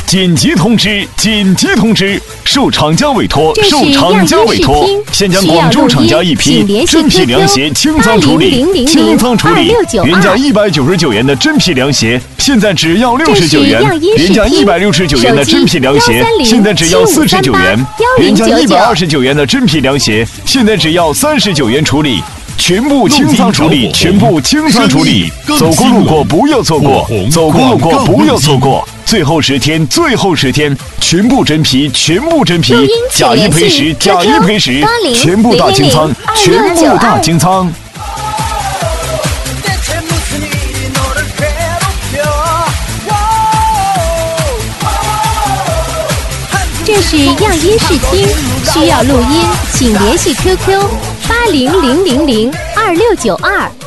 紧急通知！紧急通知！受厂家委托，现将广州厂家一批真皮凉鞋清仓处理，原价199元的真皮凉鞋，现在只要69元；原价169元的真皮凉鞋，现在只要49元；原价129元的真皮凉鞋，现在只要39元处理。全部清仓处理，全部清仓处理。走过路过不要错过，走过路过不要错过。最后10天，最后10天，全部真皮，全部真皮，假一赔十，假一赔十，全部大清仓，全部大清仓。 这是样音试听，需要录音，请联系 QQ80002692。